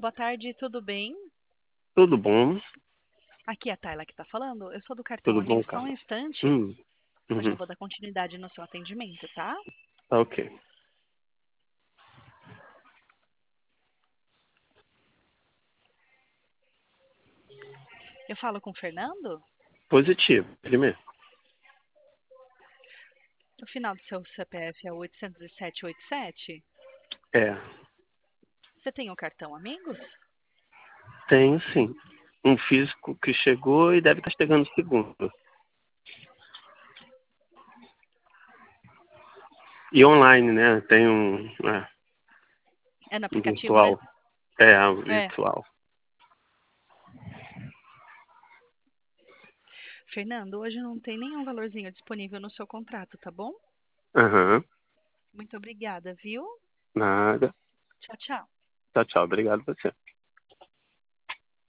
boa tarde, tudo bem? Tudo bom? Aqui é a Tayla que está falando. Eu sou do cartão Tudo bom, Amigo, só um Carla? instante. Eu já Uhum, vou dar continuidade no seu atendimento, tá? tá ok. Eu falo com o Fernando? Positivo, primeiro. O final do seu CPF é 80787. É, Você tem o cartão Amigos? tem sim. Um físico que chegou e deve estar chegando o segundo. E online, né? Tem É no um aplicativo, né? virtual. É, um É. virtual. Fernando, hoje não tem nenhum valorzinho disponível no seu contrato, tá bom? Aham, Muito obrigada, viu? nada. Tchau, tchau. Tchau, tchau. Obrigado a você.